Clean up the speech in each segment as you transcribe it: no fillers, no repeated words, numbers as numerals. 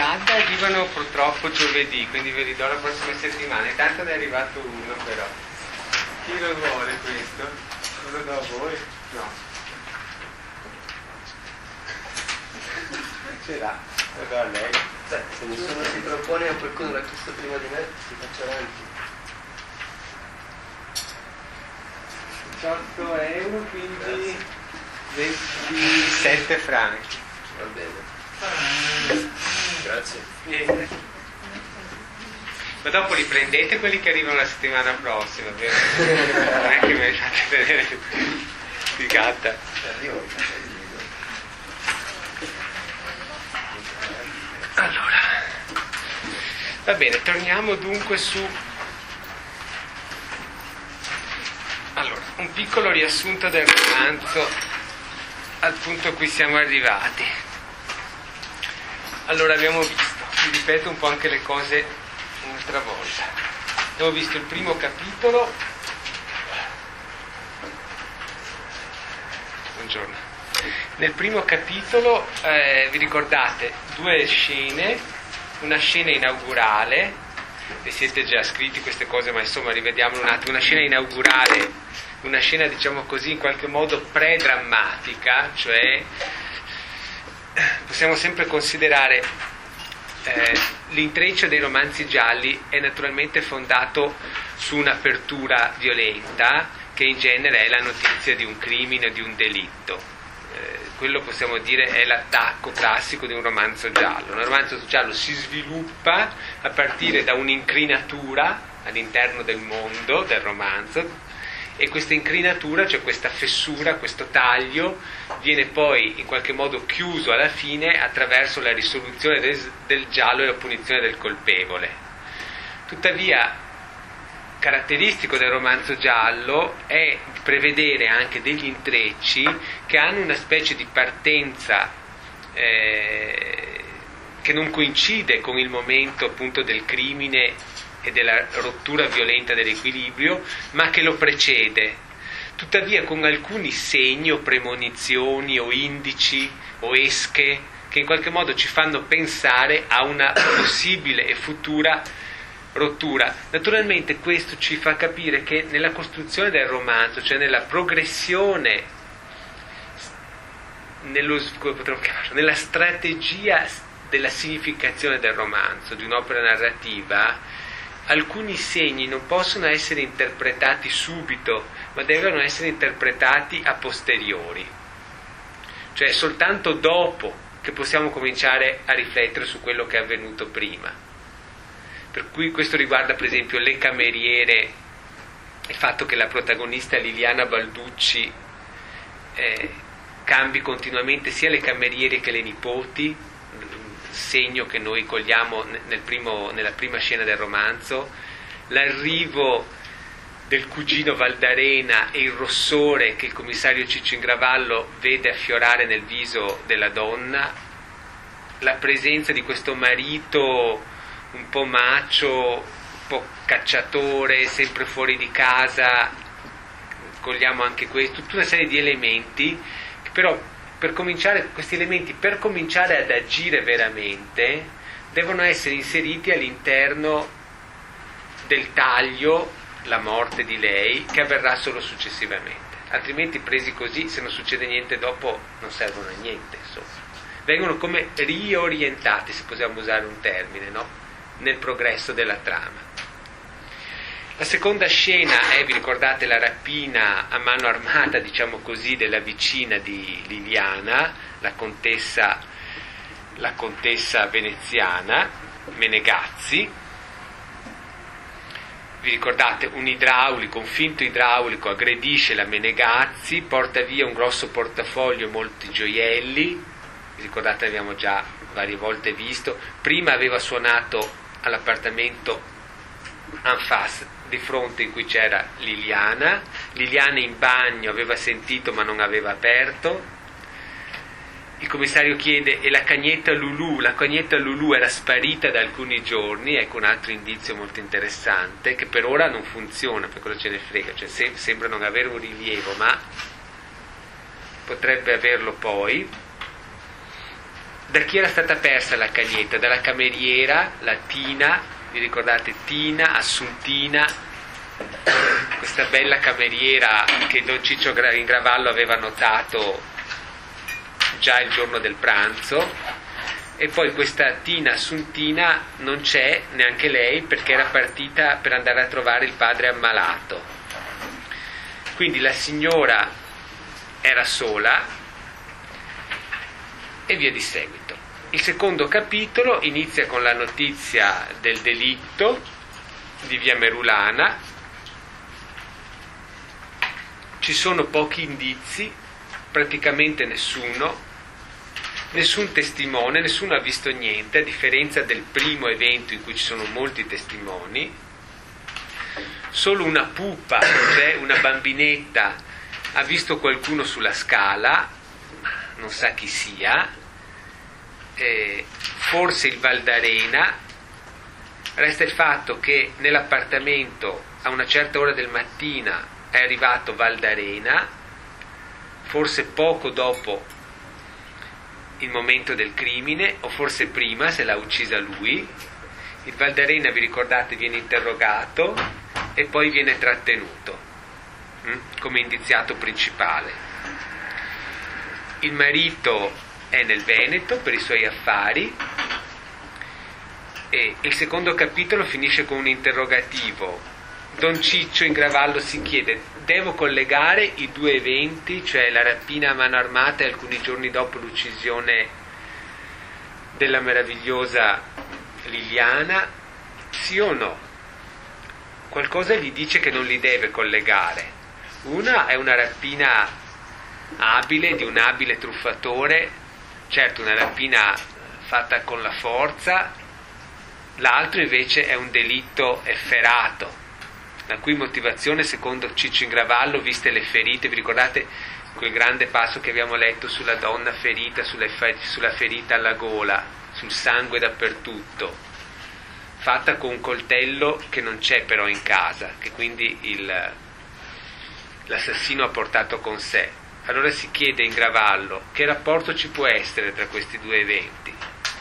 DAD arrivano purtroppo giovedì, quindi ve li do la prossima settimana. Intanto ne è arrivato uno però. Chi lo vuole questo? Lo do a voi? No. Ce l'ha, lo do a lei. Beh, se nessuno si propone o qualcuno l'acquista prima di me, si faccia avanti. 18 euro, quindi 27 franchi. Va bene. Grazie. Ma dopo li prendete quelli che arrivano la settimana prossima, vero? Non è che me li fate vedere di gatta. Allora, va bene, torniamo dunque su. Allora, un piccolo riassunto del romanzo al punto a cui siamo arrivati. Allora, abbiamo visto, vi ripeto un po' anche le cose un'altra volta. Abbiamo visto il primo capitolo. Buongiorno. Nel primo capitolo, vi ricordate, due scene, una scena inaugurale, vi siete già scritti queste cose, ma insomma rivediamolo un attimo, una scena inaugurale, una scena diciamo così in qualche modo predrammatica, cioè possiamo sempre considerare l'intreccio dei romanzi gialli è naturalmente fondato su un'apertura violenta che in genere è la notizia di un crimine o di un delitto. Quello possiamo dire è l'attacco classico di un romanzo giallo. Un romanzo giallo si sviluppa a partire da un'incrinatura all'interno del mondo del romanzo, e questa incrinatura, cioè questa fessura, questo taglio, viene poi in qualche modo chiuso alla fine attraverso la risoluzione del giallo e la punizione del colpevole. Tuttavia, caratteristico del romanzo giallo è prevedere anche degli intrecci che hanno una specie di partenza che non coincide con il momento appunto del crimine e della rottura violenta dell'equilibrio, ma che lo precede, tuttavia con alcuni segni o premonizioni o indici o esche che in qualche modo ci fanno pensare a una possibile e futura rottura. Naturalmente questo ci fa capire che nella costruzione del romanzo, cioè nella progressione, nella strategia della significazione del romanzo, di un'opera narrativa, alcuni segni non possono essere interpretati subito, ma devono essere interpretati a posteriori, cioè soltanto dopo che possiamo cominciare a riflettere su quello che è avvenuto prima. Per cui questo riguarda per esempio le cameriere, il fatto che la protagonista Liliana Balducci cambi continuamente sia le cameriere che le nipoti, segno che noi cogliamo nella prima scena del romanzo, l'arrivo del cugino Valdarena e il rossore che il commissario Ciccio Ingravallo vede affiorare nel viso della donna, la presenza di questo marito un po' macio, un po' cacciatore, sempre fuori di casa, cogliamo anche questo, tutta una serie di elementi che però questi elementi per cominciare ad agire veramente devono essere inseriti all'interno del taglio, la morte di lei, che avverrà solo successivamente, altrimenti presi così, se non succede niente dopo, non servono a niente, insomma. Vengono come riorientati, se possiamo usare un termine, no? Nel progresso della trama. La seconda scena è, vi ricordate, la rapina a mano armata, diciamo così, della vicina di Liliana, la contessa veneziana, Menegazzi. Vi ricordate, un finto idraulico aggredisce la Menegazzi, porta via un grosso portafoglio e molti gioielli. Vi ricordate, abbiamo già varie volte visto. Prima aveva suonato all'appartamento Anfas di fronte in cui c'era Liliana in bagno, aveva sentito ma non aveva aperto. Il commissario chiede: e la cagnetta Lulù? La cagnetta Lulù era sparita da alcuni giorni. Ecco un altro indizio molto interessante, che per ora non funziona, per cosa ce ne frega, cioè sembra non avere un rilievo, ma potrebbe averlo poi. Da chi era stata persa la cagnetta? Dalla cameriera, la Tina, vi ricordate Tina, Assuntina, questa bella cameriera che Don Ciccio Ingravallo aveva notato già il giorno del pranzo, e poi questa Tina Assuntina non c'è neanche lei perché era partita per andare a trovare il padre ammalato. Quindi la signora era sola e via di seguito. Il secondo capitolo inizia con la notizia del delitto di via Merulana. Ci sono pochi indizi, praticamente nessun testimone, nessuno ha visto niente, a differenza del primo evento in cui ci sono molti testimoni. Solo una pupa, cioè una bambinetta, ha visto qualcuno sulla scala, non sa chi sia, forse il Valdarena. Resta il fatto che nell'appartamento a una certa ora del mattina è arrivato Valdarena, forse poco dopo il momento del crimine, o forse prima, se l'ha uccisa lui. Il Valdarena, vi ricordate, viene interrogato e poi viene trattenuto come indiziato principale. Il marito è nel Veneto per i suoi affari, e il secondo capitolo finisce con un interrogativo. Don Ciccio Ingravallo si chiede: devo collegare i due eventi, cioè la rapina a mano armata e alcuni giorni dopo l'uccisione della meravigliosa Liliana, sì o no? Qualcosa gli dice che non li deve collegare. Una è una rapina abile di un abile truffatore, certo una rapina fatta con la forza, l'altro invece è un delitto efferato, la cui motivazione, secondo Ciccio Ingravallo, viste le ferite, vi ricordate quel grande passo che abbiamo letto sulla donna ferita, sulla ferita alla gola, sul sangue dappertutto, fatta con un coltello che non c'è però in casa, che quindi l'assassino ha portato con sé. Allora si chiede in Ingravallo che rapporto ci può essere tra questi due eventi,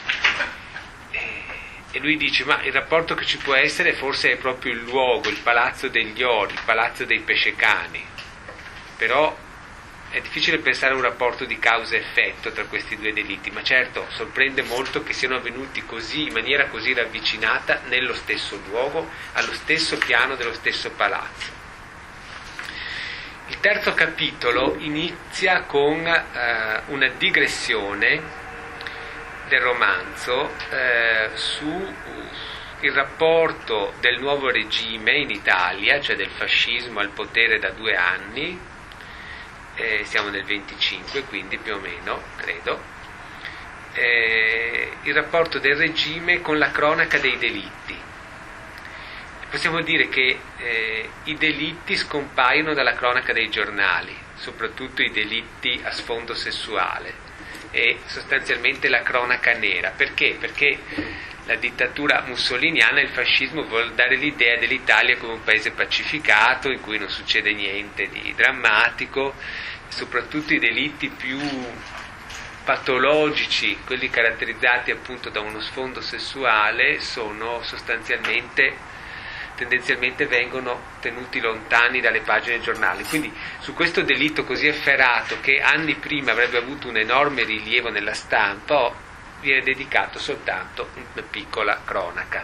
e lui dice: ma il rapporto che ci può essere forse è proprio il luogo, il palazzo degli ori, il palazzo dei pescecani, però è difficile pensare a un rapporto di causa-effetto tra questi due delitti, ma certo sorprende molto che siano avvenuti così, in maniera così ravvicinata, nello stesso luogo, allo stesso piano dello stesso palazzo. Il terzo capitolo inizia con una digressione del romanzo su il rapporto del nuovo regime in Italia, cioè del fascismo al potere da 2 anni, siamo nel 25, quindi più o meno, credo, il rapporto del regime con la cronaca dei delitti. Possiamo dire che i delitti scompaiono dalla cronaca dei giornali, soprattutto i delitti a sfondo sessuale, e sostanzialmente la cronaca nera. Perché? Perché la dittatura mussoliniana, il fascismo, vuole dare l'idea dell'Italia come un paese pacificato, in cui non succede niente di drammatico, soprattutto i delitti più patologici, quelli caratterizzati appunto da uno sfondo sessuale, sono tendenzialmente vengono tenuti lontani dalle pagine dei giornali. Quindi su questo delitto così efferato, che anni prima avrebbe avuto un enorme rilievo nella stampa, viene dedicato soltanto una piccola cronaca.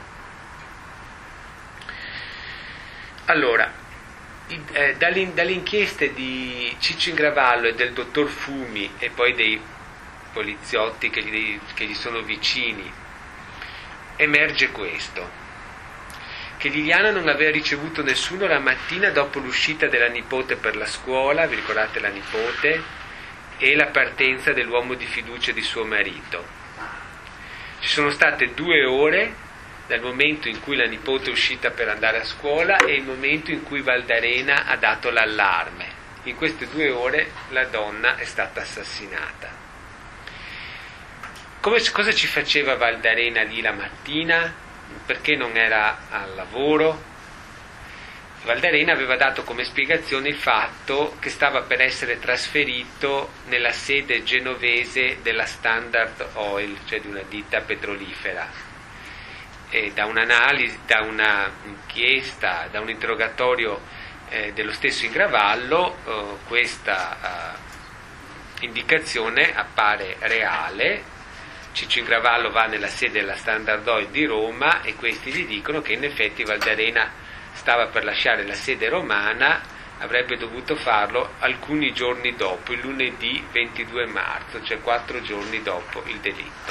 Allora, dalle inchieste di Ciccio Ingravallo e del dottor Fumi, e poi dei poliziotti che gli sono vicini, emerge questo: che Liliana non aveva ricevuto nessuno la mattina dopo l'uscita della nipote per la scuola, vi ricordate la nipote, e la partenza dell'uomo di fiducia di suo marito. Ci sono state 2 ore dal momento in cui la nipote è uscita per andare a scuola e il momento in cui Valdarena ha dato l'allarme. In queste 2 ore la donna è stata assassinata. Cosa ci faceva Valdarena lì la mattina? Perché non era al lavoro? Valdarena aveva dato come spiegazione il fatto che stava per essere trasferito nella sede genovese della Standard Oil, cioè di una ditta petrolifera. E da un'analisi, da una inchiesta, da un interrogatorio dello stesso Ingravallo, questa indicazione appare reale. Ciccio Ingravallo va nella sede della Standard Oil di Roma e questi gli dicono che in effetti Valdarena stava per lasciare la sede romana, avrebbe dovuto farlo alcuni giorni dopo, il lunedì 22 marzo, cioè 4 giorni dopo il delitto.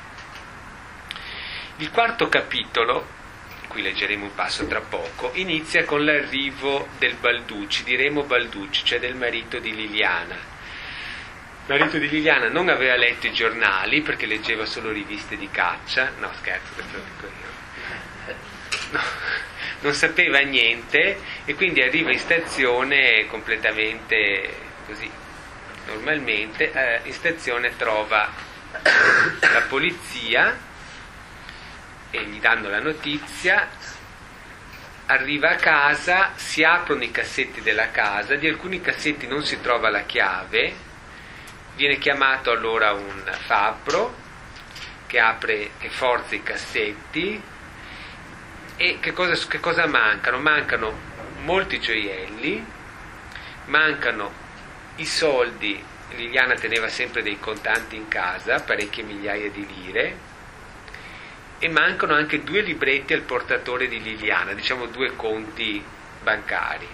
Il quarto capitolo, qui leggeremo un passo tra poco, inizia con l'arrivo del Balducci, di Remo Balducci, cioè del marito di Liliana. Il marito di Liliana non aveva letto i giornali perché leggeva solo riviste di caccia, no scherzo, questo lo dico io, no. Non sapeva niente e quindi arriva in stazione completamente così, normalmente, in stazione trova la polizia e gli danno la notizia, arriva a casa, si aprono i cassetti della casa, di alcuni cassetti non si trova la chiave, viene chiamato allora un fabbro che forza i cassetti. E che cosa mancano? Mancano molti gioielli, mancano i soldi, Liliana teneva sempre dei contanti in casa, parecchie migliaia di lire, e mancano anche 2 libretti al portatore di Liliana, diciamo 2 conti bancari.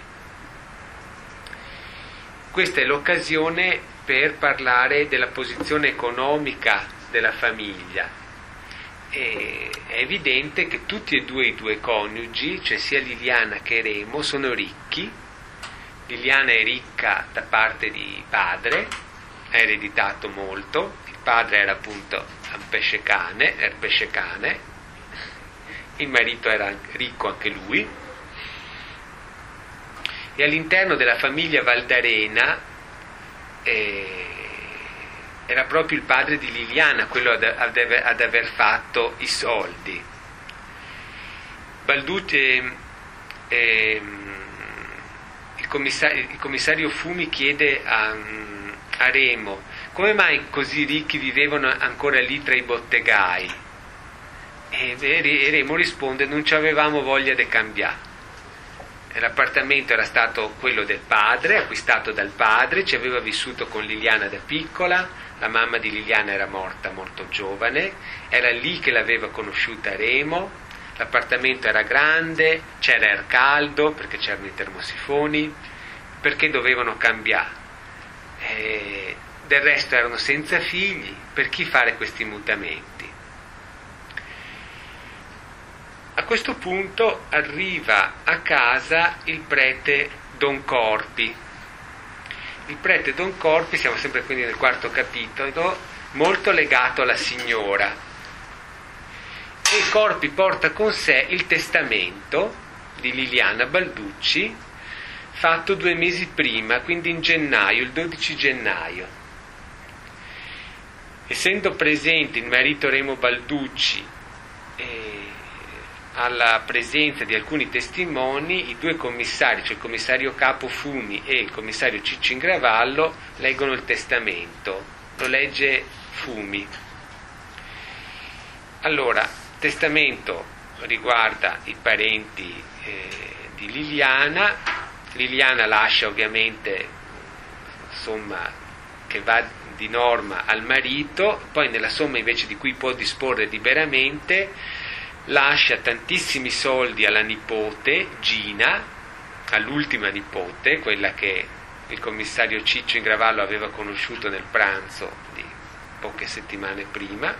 Questa è l'occasione per parlare della posizione economica della famiglia. È evidente che tutti e due i due coniugi, cioè sia Liliana che Remo, sono ricchi. Liliana è ricca da parte di padre, ha ereditato molto, il padre era appunto un pescecane, il marito era ricco anche lui, e all'interno della famiglia Valdarena era proprio il padre di Liliana quello ad aver fatto i soldi. Balducci, il commissario Fumi chiede a Remo come mai così ricchi vivevano ancora lì tra i bottegai, e Remo risponde: non ci avevamo voglia di cambiare. L'appartamento era stato quello del padre, acquistato dal padre, ci aveva vissuto con Liliana da piccola, la mamma di Liliana era morta molto giovane, era lì che l'aveva conosciuta Remo, l'appartamento era grande, c'era air caldo perché c'erano i termosifoni, perché dovevano cambiare? Del resto erano senza figli, per chi fare questi mutamenti? A questo punto arriva a casa il prete Don Corpi. Il prete Don Corpi, siamo sempre quindi nel quarto capitolo, molto legato alla signora. E Corpi porta con sé il testamento di Liliana Balducci, fatto 2 mesi prima, quindi in gennaio, il 12 gennaio. Essendo presente il marito Remo Balducci alla presenza di alcuni testimoni, i 2 commissari, cioè il commissario capo Fumi e il commissario Ciccio Ingravallo, leggono il testamento. Lo legge Fumi. Allora, il testamento riguarda i parenti di Liliana. Liliana lascia ovviamente somma che va di norma al marito, poi nella somma invece di cui può disporre liberamente lascia tantissimi soldi alla nipote Gina, all'ultima nipote, quella che il commissario Ciccio Ingravallo aveva conosciuto nel pranzo di poche settimane prima,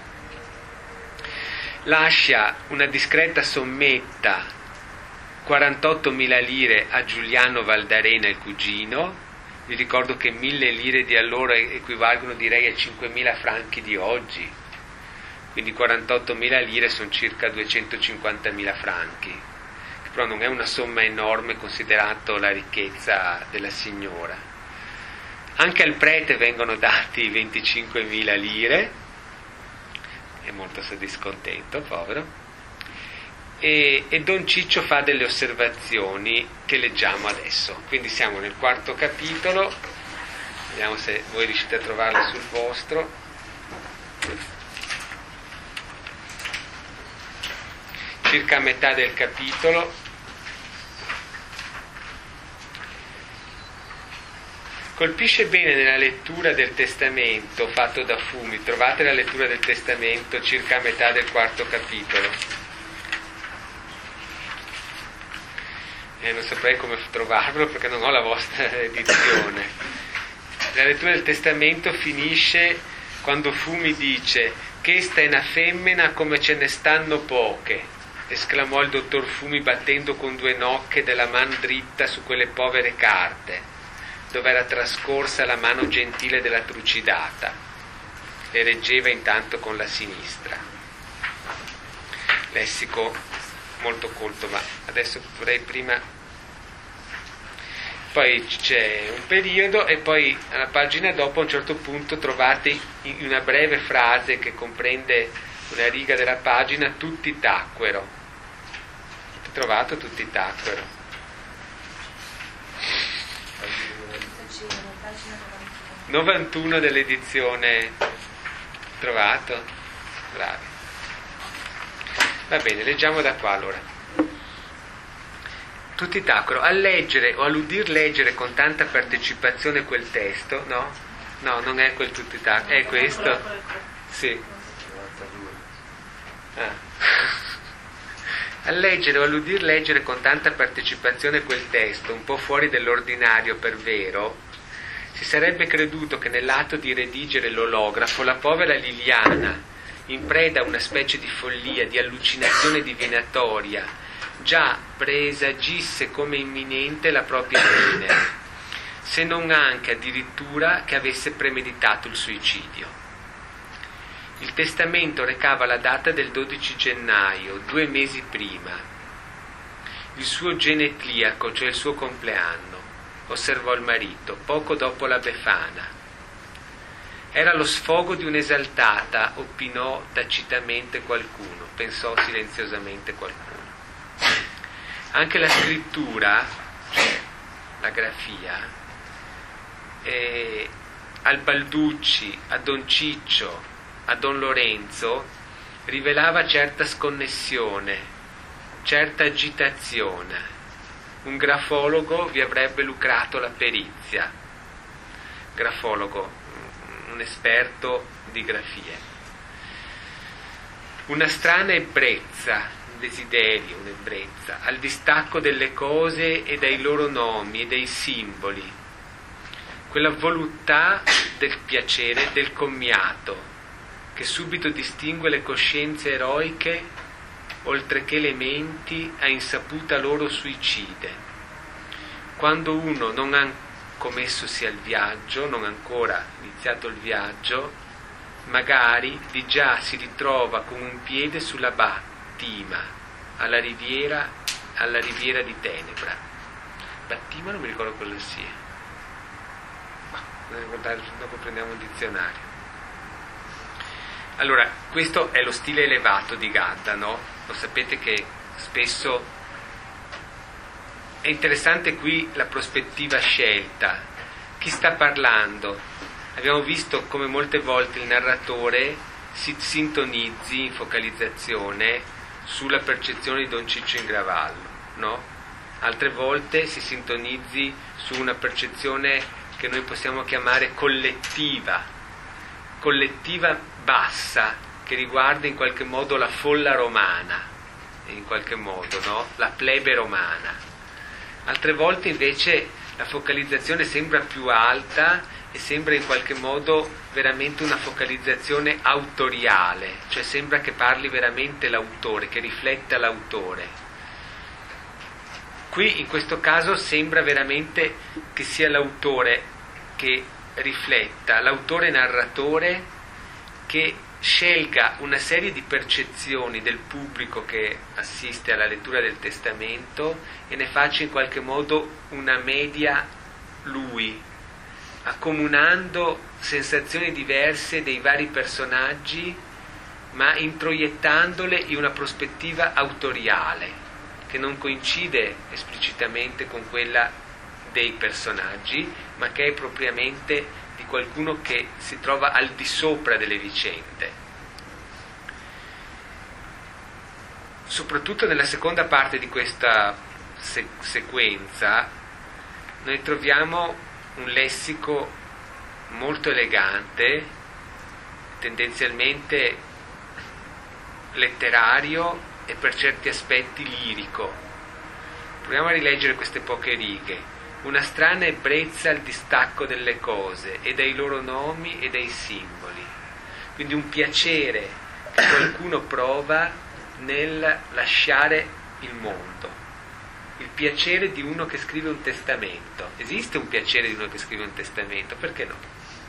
lascia una discreta sommetta, 48.000 lire, a Giuliano Valdarena, il cugino. Vi ricordo che 1.000 lire di allora equivalgono direi a 5.000 franchi di oggi, quindi 48.000 lire sono circa 250.000 franchi, che però non è una somma enorme considerato la ricchezza della signora. Anche al prete vengono dati 25.000 lire, è molto discontento, povero, e Don Ciccio fa delle osservazioni che leggiamo adesso. Quindi siamo nel 4° capitolo, vediamo se voi riuscite a trovarlo sul vostro. Circa a metà del capitolo. Colpisce bene nella lettura del testamento fatto da Fumi, trovate la lettura del testamento circa a metà del 4° capitolo. Non saprei come trovarlo perché non ho la vostra edizione. La lettura del testamento finisce quando Fumi dice: "Questa è una femmina come ce ne stanno poche", esclamò il dottor Fumi battendo con 2 nocche della man dritta su quelle povere carte, dove era trascorsa la mano gentile della trucidata. Le reggeva intanto con la sinistra. Lessico molto colto, ma adesso vorrei prima. Poi c'è un periodo e poi alla pagina dopo a un certo punto trovate in una breve frase che comprende una riga della pagina: "Tutti tacquero". Avete trovato "tutti tacquero"? 91 dell'edizione. Trovato? Bravi. Va bene, leggiamo da qua allora. Tutti tacquero. A leggere o all'udir leggere con tanta partecipazione quel testo, no? No, non è quel tutti tacquero, è questo? Sì. A leggere o all'udir leggere con tanta partecipazione quel testo, un po' fuori dell'ordinario per vero, si sarebbe creduto che nell'atto di redigere l'olografo la povera Liliana, in preda a una specie di follia, di allucinazione divinatoria, già presagisse come imminente la propria fine, se non anche addirittura che avesse premeditato il suicidio. Il testamento recava la data del 12 gennaio, 2 mesi prima, il suo genetliaco, cioè il suo compleanno, osservò il marito, poco dopo la Befana. Era lo sfogo di un'esaltata, opinò tacitamente qualcuno, pensò silenziosamente qualcuno. Anche la scrittura, cioè la grafia, al Balducci, a Don Ciccio, a Don Lorenzo, rivelava certa sconnessione, certa agitazione. Un grafologo vi avrebbe lucrato la perizia. Grafologo, un esperto di grafie. Una strana ebbrezza, un desiderio, un'ebbrezza, al distacco delle cose e dai loro nomi e dei simboli. Quella voluttà del piacere e del commiato, che subito distingue le coscienze eroiche, oltre che le menti a insaputa loro suicide. Quando uno non ha commesso sia il viaggio, non ancora iniziato il viaggio, magari di già si ritrova con un piede sulla Battima, alla riviera di Tenebra. Battima non mi ricordo quello sia. Dopo prendiamo un dizionario. Allora, questo è lo stile elevato di Gadda, no? Lo sapete che spesso è interessante qui la prospettiva scelta. Chi sta parlando? Abbiamo visto come molte volte il narratore si sintonizzi in focalizzazione sulla percezione di Don Ciccio Ingravallo, no? Altre volte si sintonizzi su una percezione che noi possiamo chiamare collettiva bassa, che riguarda in qualche modo la folla romana, in qualche modo, no? La plebe romana. Altre volte invece la focalizzazione sembra più alta e sembra in qualche modo veramente una focalizzazione autoriale, cioè sembra che parli veramente l'autore, che rifletta l'autore. Qui in questo caso sembra veramente che sia l'autore che rifletta, l'autore narratore che scelga una serie di percezioni del pubblico che assiste alla lettura del testamento e ne faccia in qualche modo una media lui, accomunando sensazioni diverse dei vari personaggi ma introiettandole in una prospettiva autoriale, che non coincide esplicitamente con quella dei personaggi, ma che è propriamente di qualcuno che si trova al di sopra delle vicende. Soprattutto nella seconda parte di questa sequenza noi troviamo un lessico molto elegante, tendenzialmente letterario e per certi aspetti lirico. Proviamo a rileggere queste poche righe. Una strana ebbrezza al distacco delle cose e dai loro nomi e dai simboli. Quindi un piacere che qualcuno prova nel lasciare il mondo. Il piacere di uno che scrive un testamento. Esiste un piacere di uno che scrive un testamento? Perché no?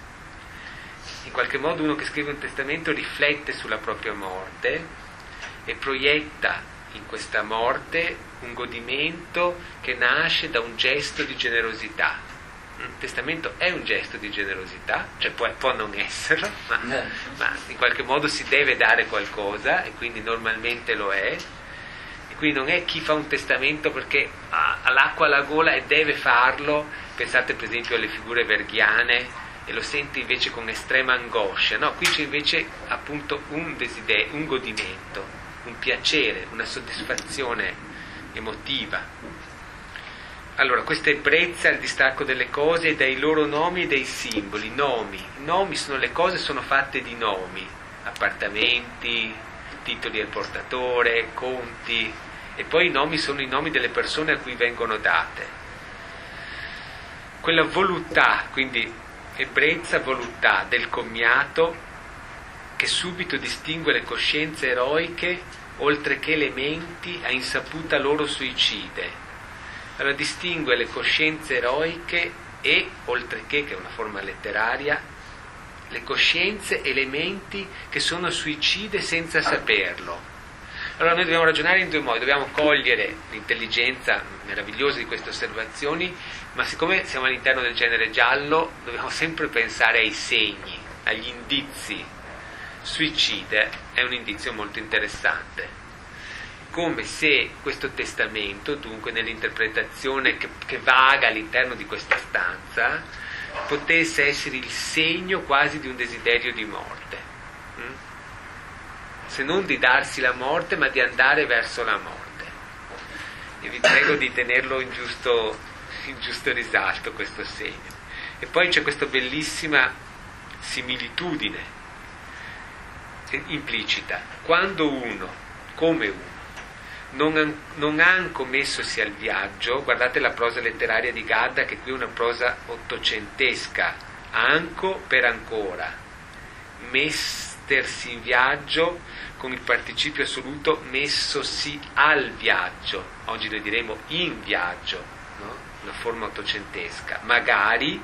In qualche modo uno che scrive un testamento riflette sulla propria morte e proietta in questa morte un godimento che nasce da un gesto di generosità. Il testamento è un gesto di generosità, cioè può non esserlo, ma in qualche modo si deve dare qualcosa e quindi normalmente lo è. E quindi non è chi fa un testamento perché ha l'acqua alla gola e deve farlo. Pensate per esempio alle figure verghiane, e lo sente invece con estrema angoscia. No, qui c'è invece appunto un desiderio, un godimento, un piacere, una soddisfazione emotiva. Allora, questa ebbrezza al distacco delle cose e dai loro nomi e dai simboli. Nomi sono le cose, sono fatte di nomi, appartamenti, titoli al portatore, conti, e poi i nomi sono i nomi delle persone a cui vengono date. Quella voluttà, quindi ebbrezza, voluttà del commiato che subito distingue le coscienze eroiche oltre che le menti a insaputa loro suicide. Allora distingue le coscienze eroiche e, oltre che è una forma letteraria, le coscienze e le menti che sono suicide senza saperlo. Allora noi dobbiamo ragionare in due modi, dobbiamo cogliere l'intelligenza meravigliosa di queste osservazioni, ma siccome siamo all'interno del genere giallo dobbiamo sempre pensare ai segni, agli indizi. Suicide è un indizio molto interessante, come se questo testamento, dunque nell'interpretazione che vaga all'interno di questa stanza, potesse essere il segno quasi di un desiderio di morte, se non di darsi la morte, ma di andare verso la morte. E vi prego di tenerlo in giusto risalto questo segno. E poi c'è questa bellissima similitudine implicita. Quando uno, come uno, non ha ancomessosi al viaggio, guardate la prosa letteraria di Gadda, che qui è una prosa ottocentesca, anco per ancora, mestersi in viaggio, con il participio assoluto messosi al viaggio, oggi noi diremo in viaggio, no? Una forma ottocentesca. Magari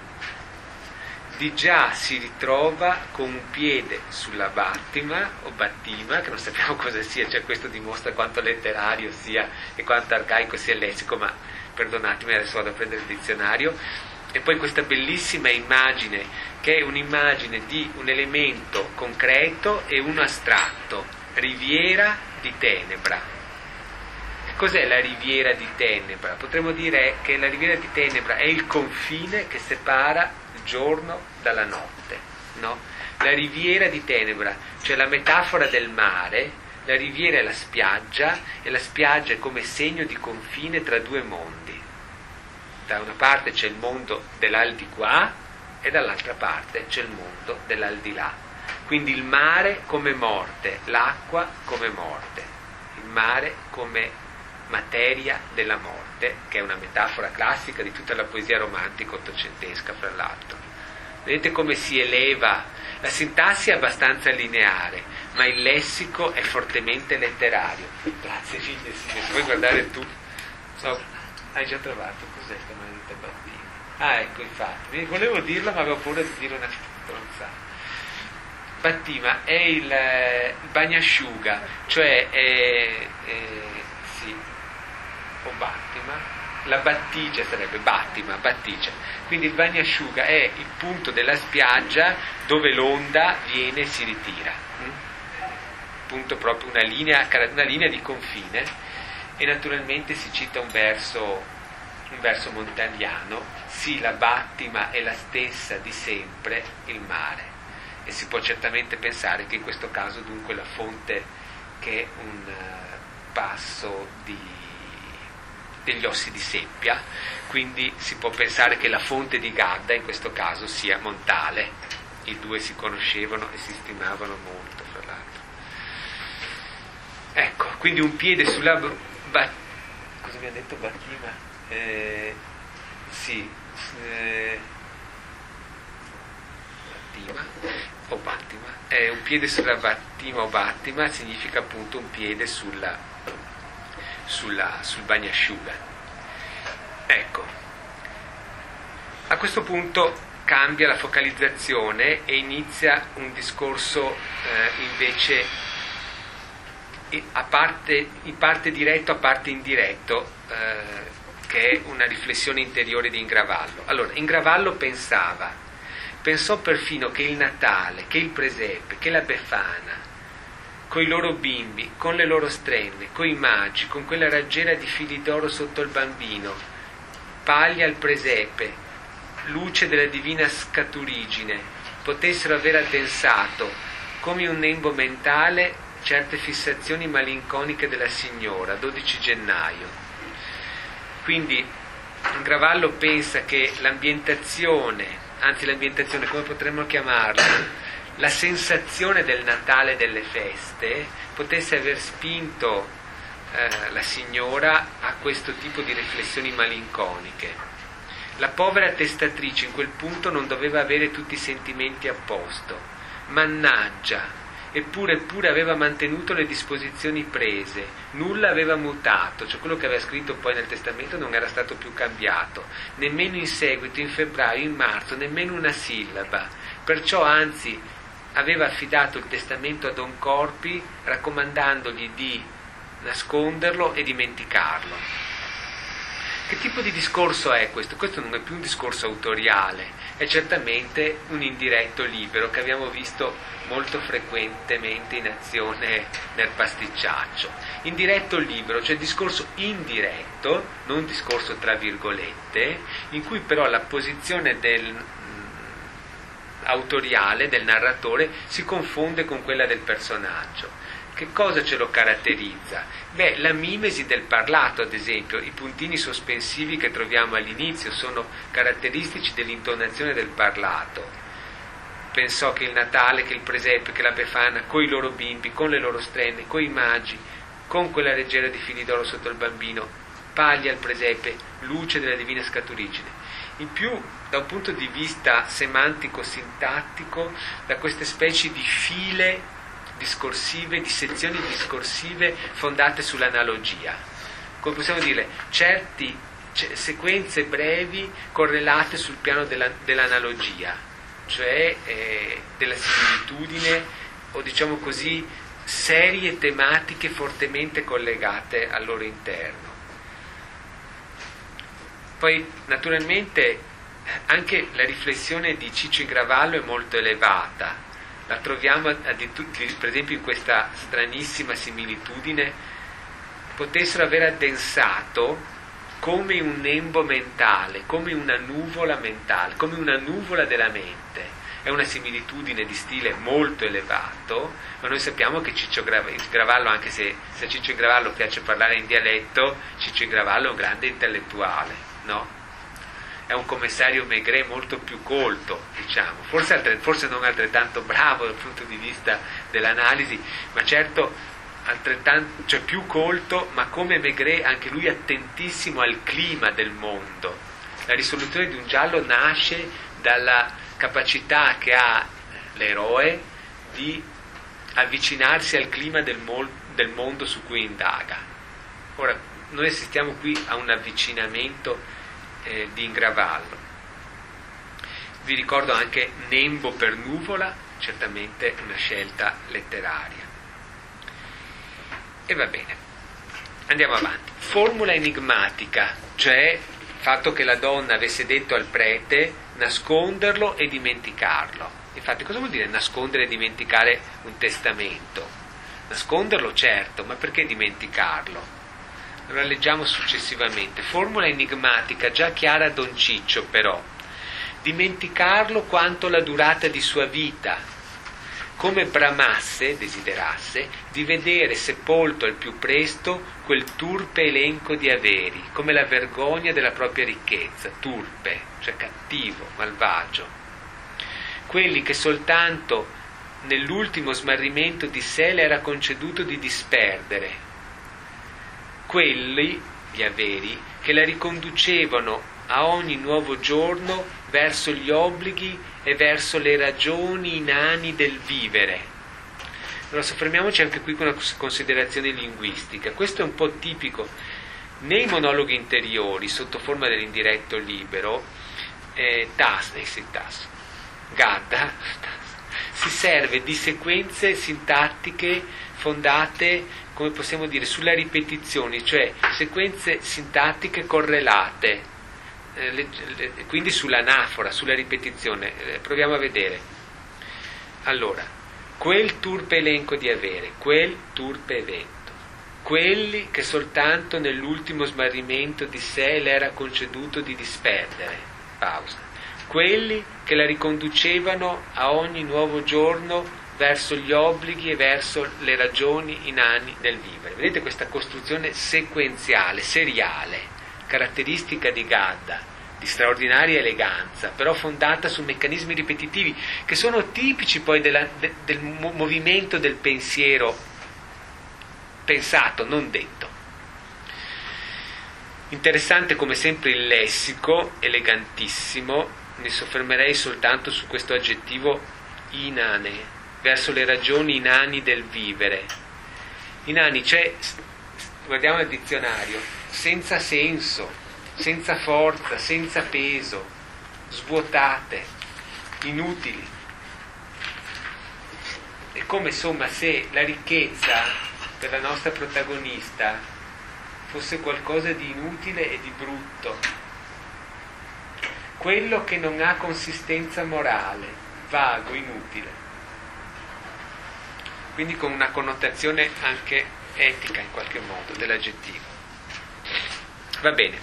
di già si ritrova con un piede sulla battima o battima, che non sappiamo cosa sia, cioè questo dimostra quanto letterario sia e quanto arcaico sia il lessico, ma perdonatemi, adesso vado a prendere il dizionario. E poi questa bellissima immagine, che è un'immagine di un elemento concreto e uno astratto, riviera di tenebra. Che cos'è la riviera di tenebra? Potremmo dire che la riviera di tenebra è il confine che separa il giorno dalla notte, no? La riviera di tenebra, cioè la metafora del mare, la riviera è la spiaggia, e la spiaggia è come segno di confine tra due mondi. Da una parte c'è il mondo dell'aldilà e dall'altra parte c'è il mondo dell'aldilà. Quindi il mare come morte, l'acqua come morte, il mare come materia della morte, che è una metafora classica di tutta la poesia romantica ottocentesca, fra l'altro. Vedete come si eleva? La sintassi è abbastanza lineare, ma il lessico è fortemente letterario. Grazie mille, se vuoi guardare tu. Hai già trovato cos'è questa maledetta battina? Ah, ecco, infatti, volevo dirlo ma avevo paura di dire una stronzata. Battima è il bagnasciuga, cioè sì, o battima, la battigia sarebbe battigia. Quindi il bagnasciuga è il punto della spiaggia dove l'onda viene e si ritira. appunto proprio una linea di confine, e naturalmente si cita un verso montagliano: sì, la Battima è la stessa di sempre, il mare. E si può certamente pensare che in questo caso dunque la fonte, che è un passo degli ossi di seppia, quindi si può pensare che la fonte di Garda in questo caso sia Montale. I due si conoscevano e si stimavano molto, fra l'altro. Ecco, quindi un piede sulla cosa mi ha detto Battima? Battima, un piede sulla Battima o Battima significa appunto un piede sul bagnasciuga. Ecco, a questo punto cambia la focalizzazione e inizia un discorso invece in parte diretto, a parte indiretto, che è una riflessione interiore di Ingravallo. Allora, Ingravallo pensò perfino che il Natale, che il presepe, che la Befana, con i loro bimbi, con le loro strenne, coi magi, con quella raggiera di fili d'oro sotto il bambino, paglia al presepe, luce della divina scaturigine, potessero aver addensato, come un nembo mentale, certe fissazioni malinconiche della signora, 12 gennaio. Quindi Ingravallo pensa che l'ambientazione, come potremmo chiamarla, la sensazione del Natale e delle feste potesse aver spinto la signora a questo tipo di riflessioni malinconiche. La povera testatrice in quel punto non doveva avere tutti i sentimenti a posto. Mannaggia! Eppure aveva mantenuto le disposizioni prese, nulla aveva mutato, cioè quello che aveva scritto poi nel testamento non era stato più cambiato, nemmeno in seguito, in febbraio, in marzo, nemmeno una sillaba. Perciò anzi aveva affidato il testamento a Don Corpi, raccomandandogli di nasconderlo e dimenticarlo. Che tipo di discorso è questo? Questo non è più un discorso autoriale, è certamente un indiretto libero che abbiamo visto molto frequentemente in azione nel pasticciaccio. Indiretto libero, cioè discorso indiretto, non discorso tra virgolette, in cui però la posizione autoriale del narratore si confonde con quella del personaggio. Che cosa ce lo caratterizza? Beh, la mimesi del parlato, ad esempio, i puntini sospensivi che troviamo all'inizio sono caratteristici dell'intonazione del parlato. Pensò che il Natale, che il presepe, che la Befana, con i loro bimbi, con le loro strenne, con i magi, con quella reggiera di fili d'oro sotto il bambino, paglia al presepe, luce della divina scaturigine. In più, da un punto di vista semantico-sintattico, da queste specie di file discorsive, di sezioni discorsive fondate sull'analogia. Come possiamo dire, sequenze brevi correlate sul piano dell'analogia, cioè della similitudine, o diciamo così, serie tematiche fortemente collegate al loro interno. Poi naturalmente anche la riflessione di Ciccio Ingravallo è molto elevata. La troviamo per esempio in questa stranissima similitudine: potessero aver addensato come un nembo mentale, come una nuvola mentale, come una nuvola della mente. È una similitudine di stile molto elevato, ma noi sappiamo che Ciccio Ingravallo, anche se a Ciccio Ingravallo piace parlare in dialetto, Ciccio Ingravallo è un grande intellettuale, no? È un commissario Maigret molto più colto, diciamo, forse non altrettanto bravo dal punto di vista dell'analisi, ma certo altrettanto, cioè più colto, ma come Maigret anche lui attentissimo al clima del mondo. La risoluzione di un giallo nasce dalla capacità che ha l'eroe di avvicinarsi al clima del mondo su cui indaga. Ora, noi assistiamo qui a un avvicinamento di Ingravallo. Vi ricordo anche nembo per nuvola, certamente una scelta letteraria. E va bene, andiamo avanti. Formula enigmatica, cioè il fatto che la donna avesse detto al prete nasconderlo e dimenticarlo. Infatti cosa vuol dire nascondere e dimenticare un testamento? Nasconderlo, certo, ma perché dimenticarlo? Allora leggiamo successivamente. Formula enigmatica già chiara a Don Ciccio, però. Dimenticarlo quanto la durata di sua vita, come bramasse, desiderasse, di vedere sepolto al più presto quel turpe elenco di averi, come la vergogna della propria ricchezza, turpe, cioè cattivo, malvagio. Quelli che soltanto nell'ultimo smarrimento di sé le era conceduto di disperdere, quelli, gli averi, che la riconducevano a ogni nuovo giorno verso gli obblighi e verso le ragioni inani del vivere. Allora soffermiamoci anche qui con una considerazione linguistica. Questo è un po' tipico nei monologhi interiori sotto forma dell'indiretto libero. Gadda si serve di sequenze sintattiche fondate, come possiamo dire, sulla ripetizione, cioè sequenze sintattiche correlate, quindi sull'anafora, sulla ripetizione. Proviamo a vedere. Allora, quel turpe elenco di avere, quel turpe evento, quelli che soltanto nell'ultimo smarrimento di sé le era conceduto di disperdere, pausa, quelli che la riconducevano a ogni nuovo giorno verso gli obblighi e verso le ragioni inani del vivere. Vedete questa costruzione sequenziale, seriale, caratteristica di Gadda, di straordinaria eleganza, però fondata su meccanismi ripetitivi che sono tipici poi del movimento del pensiero pensato, non detto. Interessante come sempre il lessico, elegantissimo. Mi soffermerei soltanto su questo aggettivo inane, verso le ragioni inani del vivere. Inani, cioè, guardiamo il dizionario, senza senso, senza forza, senza peso, svuotate, inutili. È come insomma se la ricchezza per la nostra protagonista fosse qualcosa di inutile e di brutto, quello che non ha consistenza morale, vago, inutile, quindi con una connotazione anche etica in qualche modo dell'aggettivo. Va bene.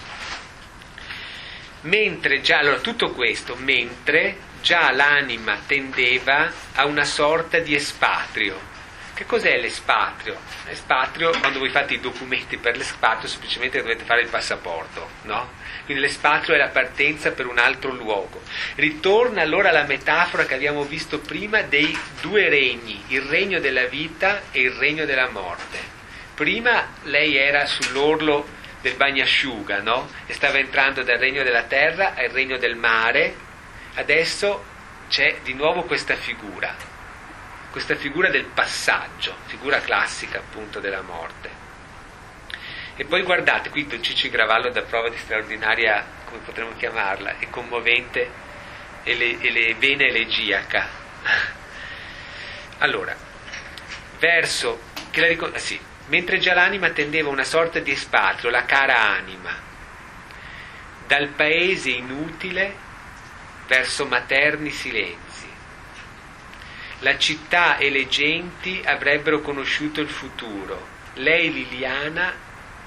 Mentre già, allora tutto questo, mentre già l'anima tendeva a una sorta di espatrio. Che cos'è l'espatrio? L'espatrio, quando voi fate i documenti per l'espatrio, semplicemente dovete fare il passaporto, no? Quindi l'espatrio è la partenza per un altro luogo. Ritorna allora alla metafora che abbiamo visto prima dei due regni, il regno della vita e il regno della morte. Prima lei era sull'orlo del bagnasciuga, no? E stava entrando dal regno della terra al regno del mare. Adesso c'è di nuovo questa figura del passaggio, figura classica appunto della morte. E poi guardate, qui Don Ciccio Gravallo dà prova di straordinaria, come potremmo chiamarla, e commovente e vena elegiaca. Allora, verso che mentre già l'anima tendeva una sorta di espatrio, la cara anima, dal paese inutile verso materni silenzi. La città e le genti avrebbero conosciuto il futuro. Lei, Liliana,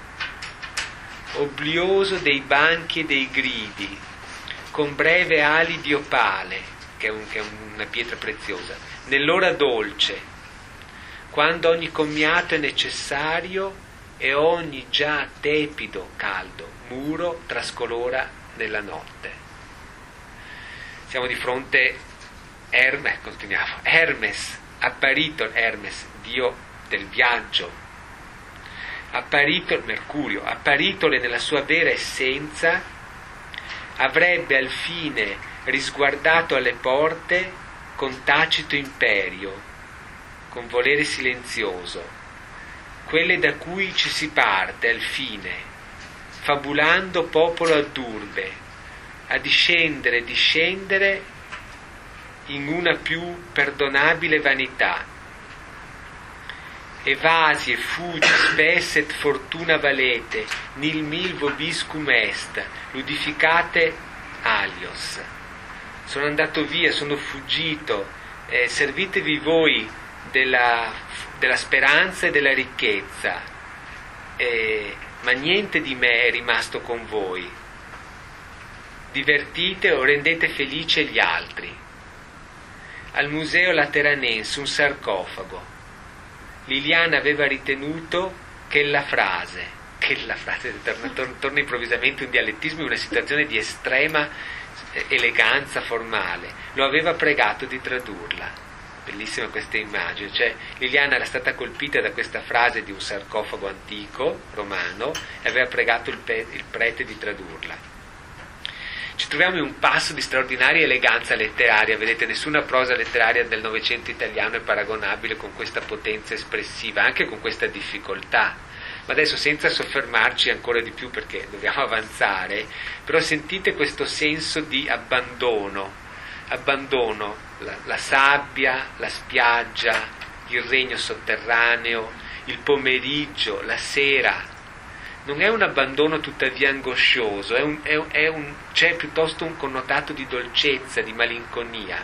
oblioso dei banchi e dei gridi, con breve ali di opale, che è una pietra preziosa, nell'ora dolce, quando ogni commiato è necessario e ogni già tepido, caldo muro trascolora nella notte. Siamo di fronte Hermes, apparito Hermes, dio del viaggio, apparito Mercurio, apparitole nella sua vera essenza, avrebbe al fine risguardato alle porte con tacito imperio, con volere silenzioso, quelle da cui ci si parte al fine, fabulando popolo ad urbe, a discendere in una più perdonabile vanità. Evasi e fugi spesse et fortuna valete, nil mil vobiscum est, ludificate alios. Sono andato via, sono fuggito, servitevi voi della della speranza e della ricchezza, ma niente di me è rimasto con voi. Divertite o rendete felice gli altri. Al Museo Lateranense un sarcofago. Liliana aveva ritenuto che la frase torna improvvisamente un dialettismo in una situazione di estrema eleganza formale, lo aveva pregato di tradurla. Bellissima questa immagine, cioè Liliana era stata colpita da questa frase di un sarcofago antico romano e aveva pregato il prete di tradurla. Ci troviamo in un passo di straordinaria eleganza letteraria, vedete, nessuna prosa letteraria del Novecento italiano è paragonabile con questa potenza espressiva, anche con questa difficoltà. Ma adesso, senza soffermarci ancora di più perché dobbiamo avanzare, però sentite questo senso di abbandono, la sabbia, la spiaggia, il regno sotterraneo, il pomeriggio, la sera. Non è un abbandono tuttavia angoscioso, c'è piuttosto un connotato di dolcezza, di malinconia.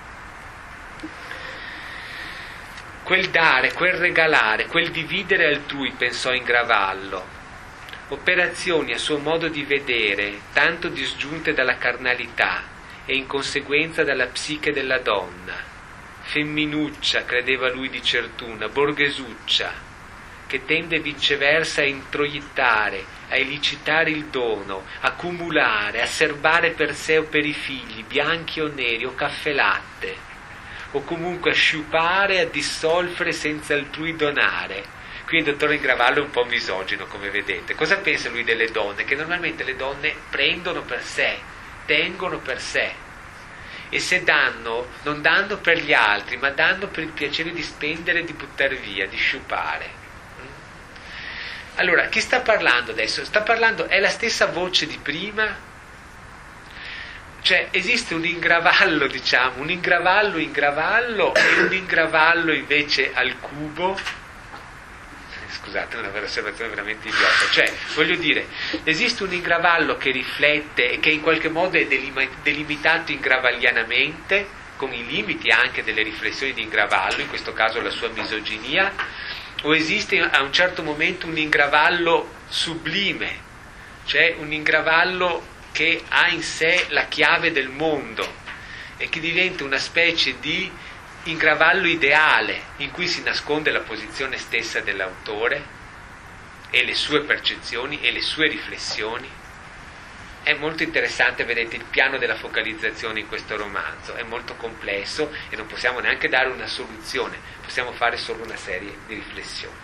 Quel dare, quel regalare, quel dividere altrui, pensò Ingravallo. Operazioni a suo modo di vedere, tanto disgiunte dalla carnalità e in conseguenza dalla psiche della donna. Femminuccia, credeva lui di certuna, borghesuccia, che tende viceversa a introiettare, a elicitare il dono, a cumulare, a serbare per sé o per i figli, bianchi o neri o caffè latte, o comunque a sciupare, a dissolvere senza altrui donare. Qui il dottore Ingravallo è un po' misogino, come vedete. Cosa pensa lui delle donne? Che normalmente le donne prendono per sé, tengono per sé, e se danno, non danno per gli altri, ma danno per il piacere di spendere e di buttare via, di sciupare. Allora, chi sta parlando adesso? Sta parlando, è la stessa voce di prima? Cioè, esiste un ingravallo, diciamo, un ingravallo e un ingravallo invece al cubo? Scusate, è una osservazione veramente idiota. Cioè, voglio dire, esiste un ingravallo che riflette e che in qualche modo è delimitato ingravaglianamente, con i limiti anche delle riflessioni di Ingravallo, in questo caso la sua misoginia, o esiste a un certo momento un ingravallo sublime, cioè un ingravallo che ha in sé la chiave del mondo e che diventa una specie di ingravallo ideale in cui si nasconde la posizione stessa dell'autore e le sue percezioni e le sue riflessioni. È molto interessante, vedete, il piano della focalizzazione in questo romanzo, è molto complesso e non possiamo neanche dare una soluzione, possiamo fare solo una serie di riflessioni.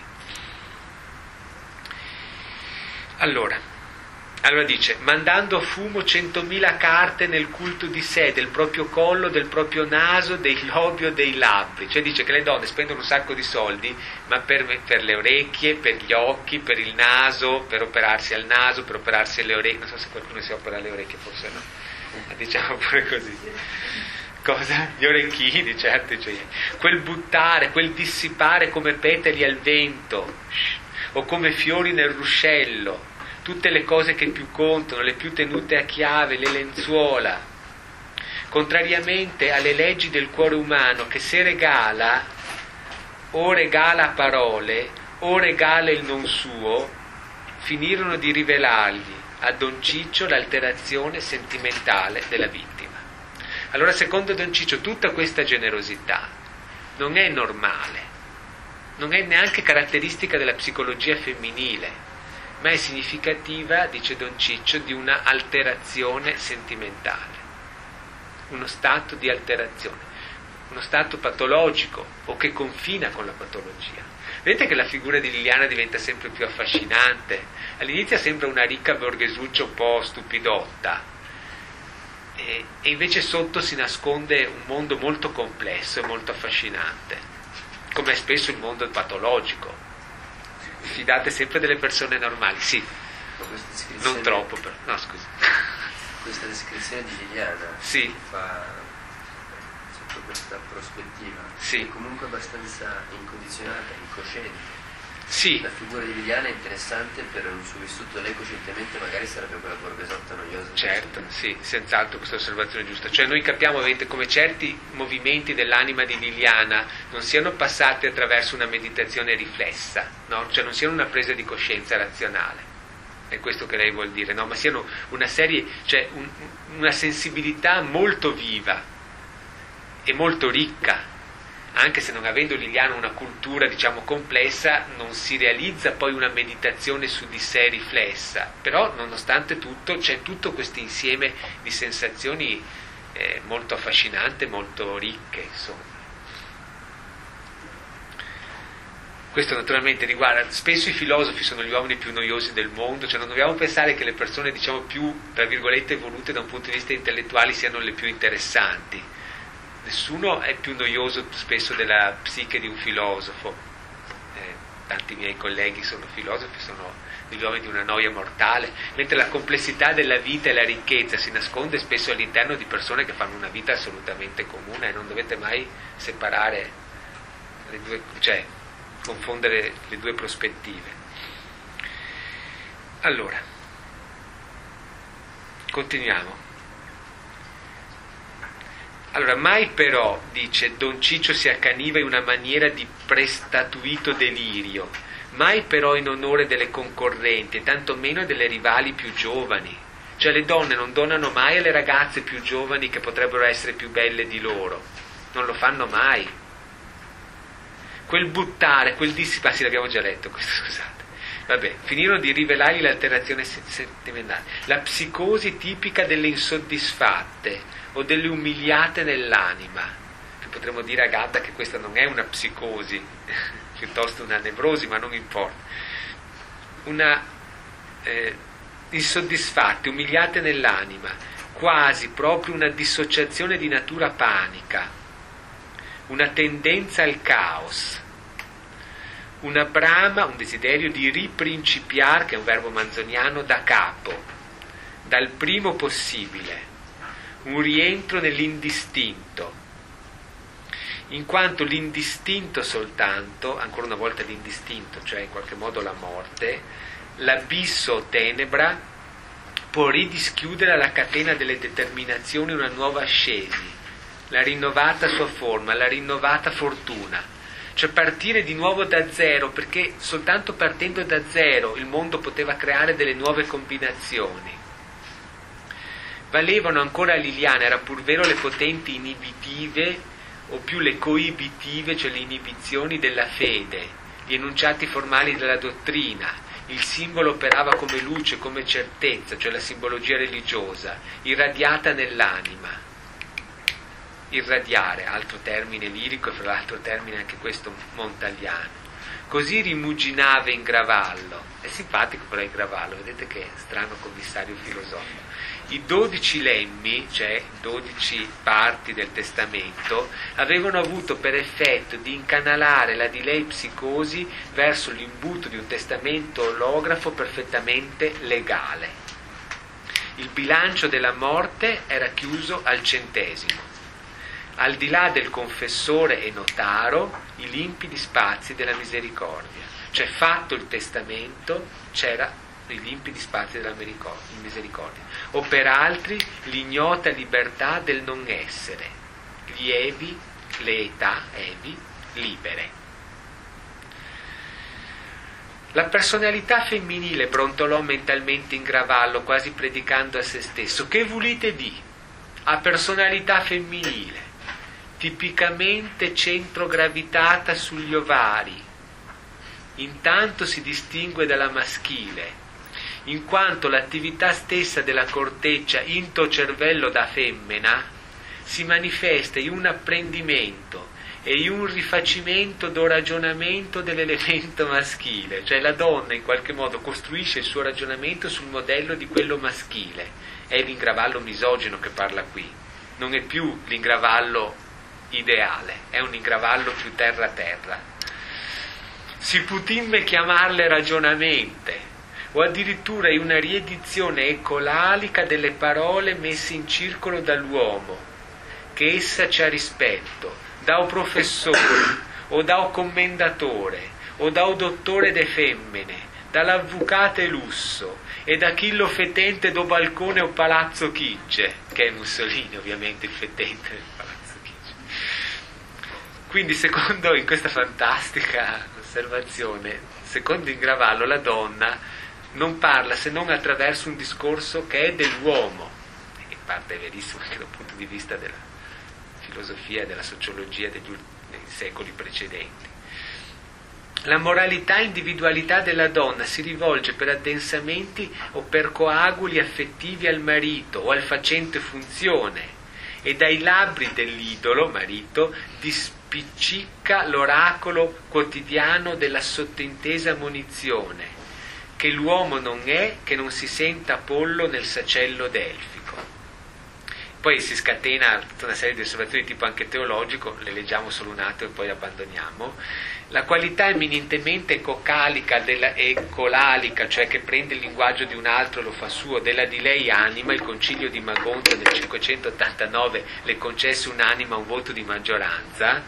Allora dice, mandando a fumo 100.000 carte nel culto di sé, del proprio collo, del proprio naso, dei lobi o dei labbri. Cioè dice che le donne spendono un sacco di soldi, ma per le orecchie, per gli occhi, per il naso, per operarsi al naso, per operarsi alle orecchie. Non so se qualcuno si opera alle orecchie, forse no. Diciamo pure così. Cosa? Gli orecchini, certo. Cioè, quel buttare, quel dissipare come petali al vento, o come fiori nel ruscello. Tutte le cose che più contano, le più tenute a chiave, le lenzuola, contrariamente alle leggi del cuore umano che se regala, o regala a parole, o regala il non suo, finirono di rivelargli a Don Ciccio l'alterazione sentimentale della vittima. Allora, secondo Don Ciccio, tutta questa generosità non è normale, non è neanche caratteristica della psicologia femminile, ma è significativa, dice Don Ciccio, di una alterazione sentimentale, uno stato di alterazione, uno stato patologico o che confina con la patologia. Vedete che la figura di Liliana diventa sempre più affascinante. All'inizio sembra una ricca borghesuccia un po' stupidotta, e invece sotto si nasconde un mondo molto complesso e molto affascinante, come è spesso il mondo patologico. Fidate sempre delle persone normali, sì, non troppo però. No, scusi. Questa descrizione di Liliana sì. fa sotto questa prospettiva, sì, è comunque abbastanza incondizionata, incosciente. Sì. La figura di Liliana è interessante per un suo vissuto lei coscientemente, magari sarebbe quella borghesotta noiosa. Certo, sì, senz'altro questa osservazione è giusta. Cioè noi capiamo vedete, come certi movimenti dell'anima di Liliana non siano passati attraverso una meditazione riflessa, no? Cioè non siano una presa di coscienza razionale, è questo che lei vuol dire, no? Ma siano una serie, cioè una sensibilità molto viva e molto ricca. Anche se non avendo Liliana una cultura diciamo complessa, non si realizza poi una meditazione su di sé riflessa, però nonostante tutto c'è tutto questo insieme di sensazioni molto affascinante, molto ricche, insomma. Questo naturalmente riguarda, spesso i filosofi sono gli uomini più noiosi del mondo, cioè non dobbiamo pensare che le persone diciamo più, tra virgolette, evolute da un punto di vista intellettuale siano le più interessanti. Nessuno è più noioso spesso della psiche di un filosofo. Tanti miei colleghi sono filosofi, sono degli uomini di una noia mortale, mentre la complessità della vita e la ricchezza si nasconde spesso all'interno di persone che fanno una vita assolutamente comune, e non dovete mai separare le due, cioè confondere le due prospettive. Allora, continuiamo. Allora, mai però, dice, Don Ciccio si accaniva in una maniera di prestatuito delirio, mai però in onore delle concorrenti, e tanto meno delle rivali più giovani. Cioè le donne non donano mai alle ragazze più giovani che potrebbero essere più belle di loro, non lo fanno mai. Quel buttare, quel dissipare, sì, l'abbiamo già letto questo, scusate. Vabbè, finirono di rivelargli l'alterazione sentimentale, la psicosi tipica delle insoddisfatte o delle umiliate nell'anima, che potremmo dire a Gatta che questa non è una psicosi, piuttosto una nevrosi, ma non importa. Una insoddisfatte, umiliate nell'anima, quasi proprio una dissociazione di natura panica, una tendenza al caos, una brama, un desiderio di riprincipiare, che è un verbo manzoniano, da capo, dal primo possibile, un rientro nell'indistinto, in quanto l'indistinto soltanto, ancora una volta l'indistinto, cioè in qualche modo la morte, l'abisso o tenebra, può ridischiudere la catena delle determinazioni una nuova ascesi, la rinnovata sua forma, la rinnovata fortuna, cioè partire di nuovo da zero, perché soltanto partendo da zero il mondo poteva creare delle nuove combinazioni. Valevano ancora a Liliana, era pur vero, le potenti inibitive o più le coibitive, cioè le inibizioni della fede, gli enunciati formali della dottrina. Il simbolo operava come luce, come certezza, cioè la simbologia religiosa, irradiata nell'anima. Irradiare, altro termine lirico e fra l'altro termine anche questo montagliano. Così rimuginava in Gravallo. È simpatico però il Gravallo, vedete che strano commissario filosofico. I 12 lemmi, cioè 12 parti del testamento, avevano avuto per effetto di incanalare la di lei psicosi verso l'imbuto di un testamento olografo perfettamente legale. Il bilancio della morte era chiuso al centesimo. Al di là del confessore e notaro, i limpidi spazi della misericordia. Cioè, fatto il testamento, c'era i limpidi spazi della misericordia. O per altri, l'ignota libertà del non essere, lievi, le età, evi, libere. La personalità femminile brontolò mentalmente in Gravallo, quasi predicando a se stesso. Che volete di? A personalità femminile, tipicamente centrogravitata sugli ovari, intanto si distingue dalla maschile, in quanto l'attività stessa della corteccia into cervello da femmina si manifesta in un apprendimento e in un rifacimento do ragionamento dell'elemento maschile, cioè la donna in qualche modo costruisce il suo ragionamento sul modello di quello maschile. È l'ingravallo misogino che parla qui, non è più l'ingravallo ideale, è un ingravallo più terra-terra. Si putimme chiamarle ragionamente, o addirittura in una riedizione ecolalica delle parole messe in circolo dall'uomo, che essa c'ha rispetto, da o professore, o da o commendatore, o da o dottore de femmine, dall'avvocate lusso, e da chi lo fetente do balcone o palazzo Chigi, che è Mussolini ovviamente il fetente del palazzo Chigi. Quindi secondo, in questa fantastica osservazione, secondo Ingravallo la donna non parla se non attraverso un discorso che è dell'uomo, e in parte è verissimo anche dal punto di vista della filosofia e della sociologia dei secoli precedenti. La moralità e individualità della donna si rivolge per addensamenti o per coaguli affettivi al marito o al facente funzione, e dai labbri dell'idolo, marito, dispiccica l'oracolo quotidiano della sottintesa munizione, che l'uomo non è che non si senta Apollo nel sacello delfico. Poi si scatena tutta una serie di osservazioni di tipo anche teologico, le leggiamo solo un attimo e poi abbandoniamo. La qualità eminentemente ecocalica ecolalica, cioè che prende il linguaggio di un altro e lo fa suo, della di lei anima, il concilio di Magonza del 589 le concesse un'anima, un voto di maggioranza.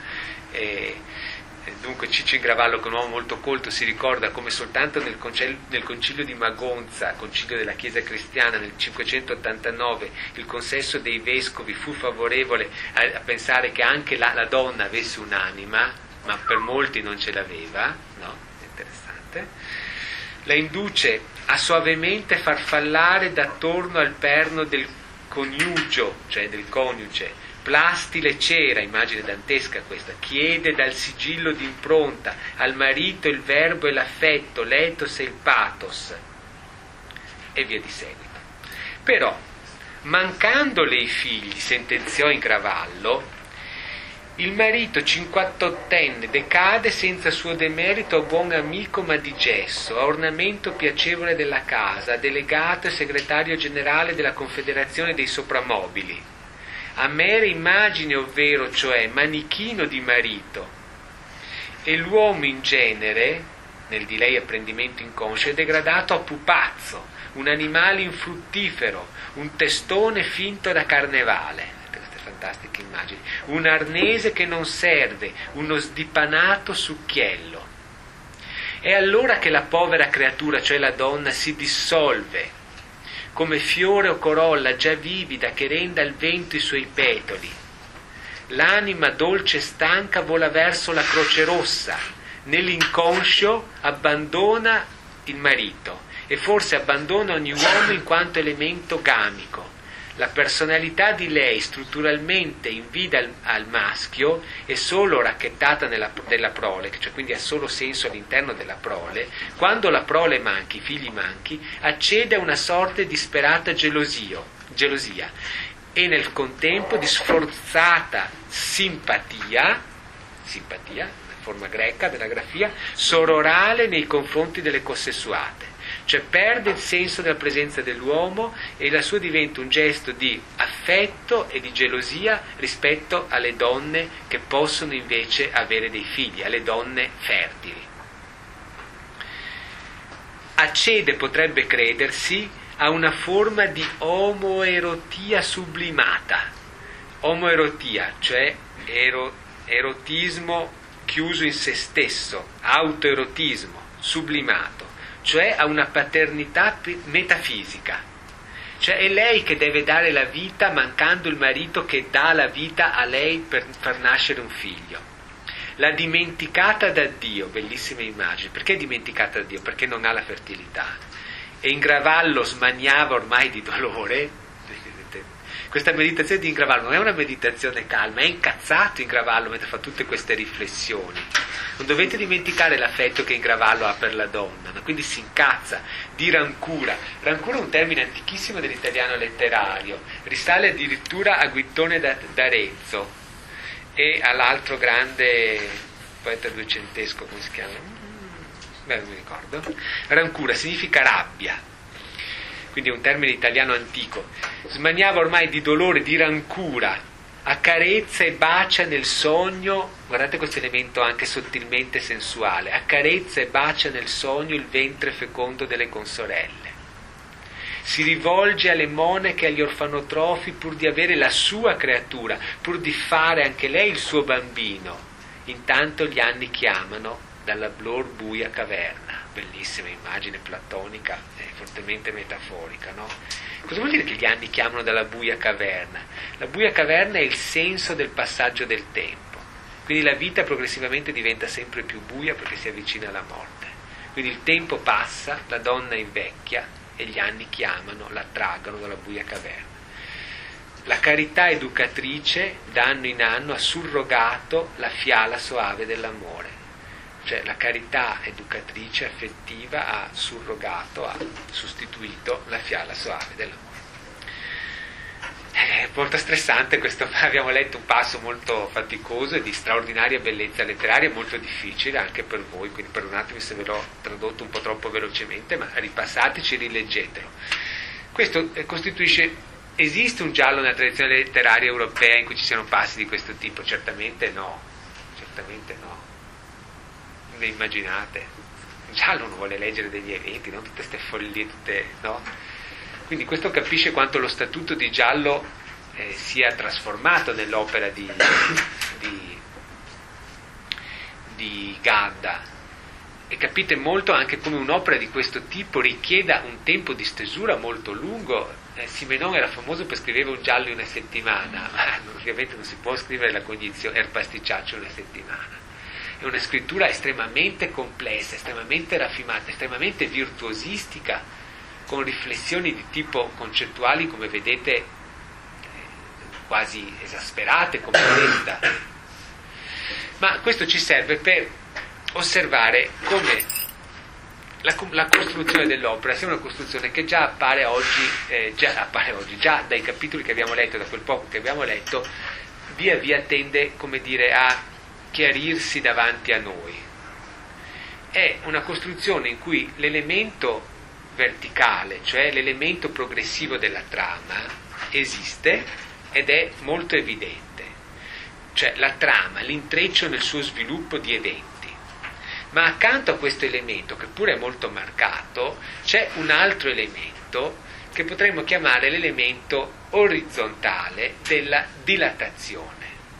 Dunque Ciccio Ingravallo, che è un uomo molto colto, si ricorda come soltanto nel concilio di Magonza, concilio della Chiesa cristiana nel 589, il consesso dei vescovi fu favorevole a pensare che anche la donna avesse un'anima, ma per molti non ce l'aveva, no? Interessante. La induce a soavemente farfallare d'attorno al perno del coniugio, cioè del coniuge, plastile cera, immagine dantesca questa, chiede dal sigillo d'impronta al marito il verbo e l'affetto, l'ethos e il pathos, e via di seguito. Però, mancandole i figli, sentenziò Ingravallo, il marito 58enne decade senza suo demerito a buon amico ma di gesso, a ornamento piacevole della casa, a delegato e segretario generale della Confederazione dei Sopramobili, a mere immagine, ovvero cioè manichino di marito, e l'uomo in genere, nel di lei apprendimento inconscio, è degradato a pupazzo, un animale infruttifero, un testone finto da carnevale. Fantastiche immagini, un arnese che non serve, uno sdipanato succhiello. È allora che la povera creatura, cioè la donna, si dissolve come fiore o corolla già vivida che renda al vento i suoi petoli. L'anima dolce e stanca vola verso la Croce Rossa, nell'inconscio abbandona il marito e forse abbandona ogni uomo in quanto elemento gamico. La personalità di lei, strutturalmente invida al maschio, è solo racchettata nella prole, cioè quindi ha solo senso all'interno della prole. Quando la prole manchi, i figli manchi, accede a una sorta di disperata gelosia e nel contempo di sforzata simpatia, forma greca della grafia, sororale nei confronti delle cossessuate. Cioè perde il senso della presenza dell'uomo e la sua diventa un gesto di affetto e di gelosia rispetto alle donne che possono invece avere dei figli, alle donne fertili. Accede, potrebbe credersi, a una forma di omoerotia sublimata. Omoerotia, cioè erotismo chiuso in se stesso, autoerotismo sublimato, cioè a una paternità metafisica, cioè è lei che deve dare la vita mancando il marito che dà la vita a lei per far nascere un figlio. La dimenticata da Dio, bellissima immagine. Perché dimenticata da Dio? Perché non ha la fertilità. E Ingravallo smaniava ormai di dolore. Questa meditazione di Ingravallo non è una meditazione calma, è incazzato Ingravallo mentre fa tutte queste riflessioni. Non dovete dimenticare l'affetto che Ingravallo ha per la donna, no? Quindi si incazza, di rancura. Rancura è un termine antichissimo dell'italiano letterario, risale addirittura a Guittone d'Arezzo e all'altro grande poeta duecentesco, come si chiama? Non mi ricordo. Rancura significa rabbia. Quindi è un termine italiano antico. Smaniava ormai di dolore, di rancura, accarezza e bacia nel sogno, guardate questo elemento anche sottilmente sensuale, accarezza e bacia nel sogno il ventre fecondo delle consorelle. Si rivolge alle monache e agli orfanotrofi pur di avere la sua creatura, pur di fare anche lei il suo bambino. Intanto gli anni chiamano dalla lor buia caverna. Bellissima immagine platonica e fortemente metaforica, no? Cosa vuol dire che gli anni chiamano dalla buia caverna? La buia caverna è il senso del passaggio del tempo, quindi la vita progressivamente diventa sempre più buia perché si avvicina alla morte. Quindi il tempo passa, la donna invecchia e gli anni chiamano, la traggono dalla buia caverna. La carità educatrice d'anno in anno ha surrogato la fiala soave dell'amore, cioè la carità educatrice affettiva ha surrogato, ha sostituito la fiala soave dell'amore. È molto stressante questo, abbiamo letto un passo molto faticoso e di straordinaria bellezza letteraria, molto difficile anche per voi, quindi perdonatemi se ve l'ho tradotto un po' troppo velocemente, ma ripassateci, rileggetelo. Questo costituisce. Esiste un giallo nella tradizione letteraria europea in cui ci siano passi di questo tipo? Certamente no. Ne immaginate? Il giallo non vuole leggere degli eventi, non tutte queste follie, no? Quindi questo capisce quanto lo statuto di giallo sia trasformato nell'opera di Gadda. E capite molto anche come un'opera di questo tipo richieda un tempo di stesura molto lungo. Simenon era famoso per scrivere un giallo in una settimana, ma ovviamente non si può scrivere la cognizione, il pasticciaccio in una settimana. È una scrittura estremamente complessa, estremamente raffinata, estremamente virtuosistica, con riflessioni di tipo concettuali, come vedete, quasi esasperate, come detta. Ma questo ci serve per osservare come la costruzione dell'opera sia una costruzione che già appare oggi, già dai capitoli che abbiamo letto, da quel poco che abbiamo letto, via via tende, come dire, a chiarirsi davanti a noi. È una costruzione in cui l'elemento verticale, cioè l'elemento progressivo della trama, esiste ed è molto evidente. Cioè la trama, l'intreccio nel suo sviluppo di eventi. Ma accanto a questo elemento, che pure è molto marcato, c'è un altro elemento che potremmo chiamare l'elemento orizzontale della dilatazione.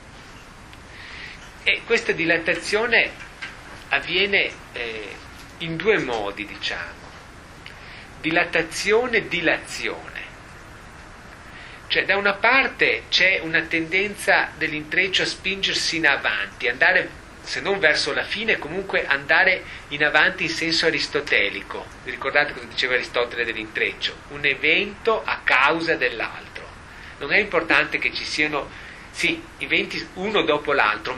E questa dilatazione avviene in due modi, diciamo. Dilatazione e dilazione. Cioè da una parte c'è una tendenza dell'intreccio a spingersi in avanti, andare, se non verso la fine, comunque andare in avanti in senso aristotelico. Vi ricordate cosa diceva Aristotele dell'intreccio? Un evento a causa dell'altro. Non è importante che ci siano, sì, eventi uno dopo l'altro,